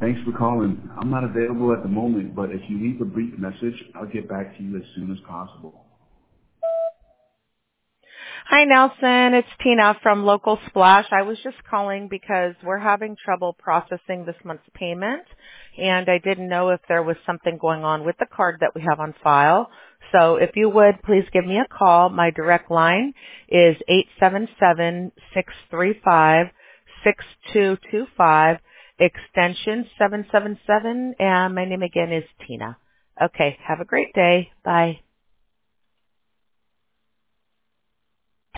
Thanks for calling. I'm not available at the moment, but if you leave a brief message, I'll get back to you as soon as possible. Hi, Nelson. It's Tina from Local Splash. I was just calling because we're having trouble processing this month's payment, and I didn't know if there was something going on with the card that we have on file. So if you would, please give me a call. My direct line is 877-635-6225, extension 777, and my name again is Tina. Okay, have a great day. Bye.